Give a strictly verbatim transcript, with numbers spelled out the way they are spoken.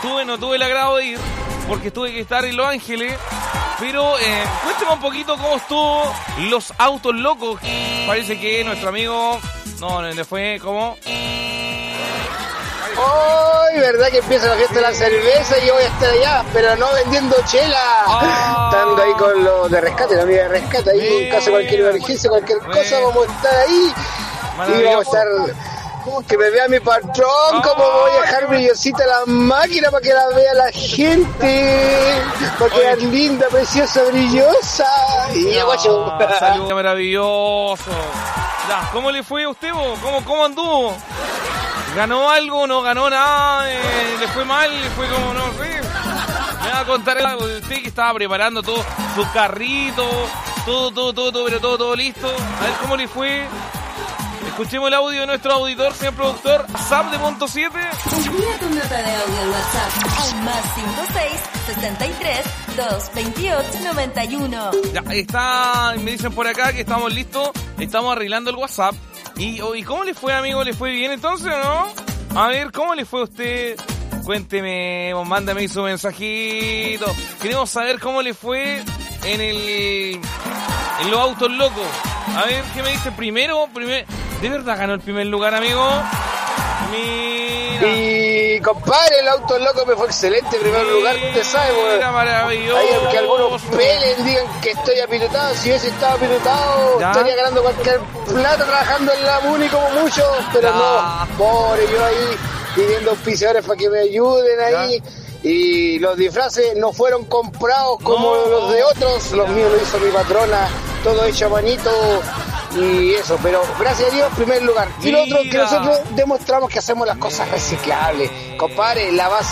estuve, no tuve el agrado de ir, porque tuve que estar en Los Ángeles. Pero eh, cuéntame un poquito cómo estuvo Los Autos Locos. Parece que nuestro amigo... No, le fue como... ¡Ay, verdad que empieza la fiesta de la cerveza y yo voy a estar allá, pero no vendiendo chela! Ah, Estando ahí con los de rescate, la amiga de rescate, ahí mira, en caso de cualquier emergencia, cualquier mira. cosa, vamos a estar ahí. Y vamos a estar... Que me vea mi patrón, como voy a dejar brillosita la máquina para que la vea la gente. Para quedar linda, preciosa, brillosa. Y no, guacho. Saludos, maravilloso. Ya, ¿cómo le fue a usted, vos? ¿Cómo, cómo anduvo? ¿Ganó algo? ¿No ganó nada? Eh, ¿Le fue mal? ¿Le fue como no sé? Me va a contar algo de usted que estaba preparando todo su carrito, todo, todo, todo, todo, pero todo, todo listo. A ver cómo le fue. Escuchemos el audio de nuestro auditor, señor productor, Zap de Punto siete. Envía tu nota de audio al WhatsApp al más cinco seis, sesenta y tres, doscientos veintiocho, noventa y uno. Ya, está, me dicen por acá que estamos listos, estamos arreglando el WhatsApp. ¿Y, oh, ¿y cómo le fue, amigo? ¿Le fue bien entonces o no? A ver, ¿cómo le fue a usted? Cuénteme, mándame su mensajito. Queremos saber cómo le fue en el... en Los Autos Locos. A ver, ¿qué me dice? Primero, primer... ¿De verdad ganó el primer lugar, amigo? Mira. Y compadre, el auto loco me fue excelente, primer Mira, lugar, usted sabe, weón. Mira, maravilloso. Ahí aunque algunos pelen, digan que estoy apilotado, si hubiese estado apilotado, ¿ya? estaría ganando cualquier plata trabajando en la Muni como mucho, pero ¿ya? no, pobre, yo ahí pidiendo auspiciadores para que me ayuden ahí. ¿Ya? Y los disfraces no fueron comprados como no. los de otros, los míos lo hizo mi patrona, todo hecho a manito. Y eso, pero gracias a Dios, primer lugar. Y lo otro, que nosotros demostramos que hacemos las cosas reciclables. Compadre, la base